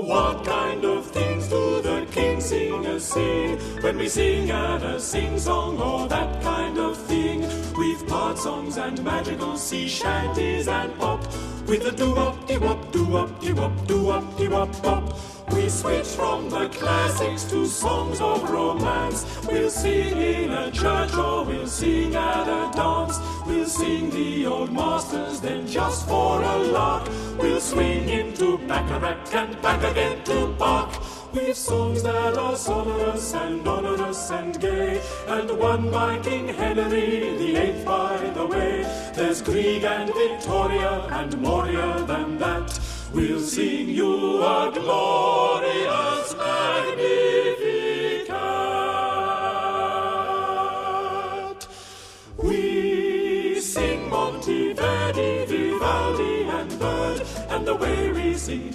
what kind of things do the king singers say when we sing at a sing-song or that kind of thing? We've part songs and magical sea shanties and pop with the doo-wop-dee-wop, doo-wop-dee-wop, doo-wop-dee-wop-pop. We switch from the classics to songs of romance. We'll sing in a church or we'll sing at a dance. We'll sing the old masters, then just for a lark we'll swing into Bacharach and back again to Bach. We've songs that are sonorous and onerous and gay, and one by King Henry VIII, by the way. There's Grieg and Victoria and morier than that. We'll sing you a glorious Magnificat. We sing Monteverdi, Vivaldi and Bird, and the way we sing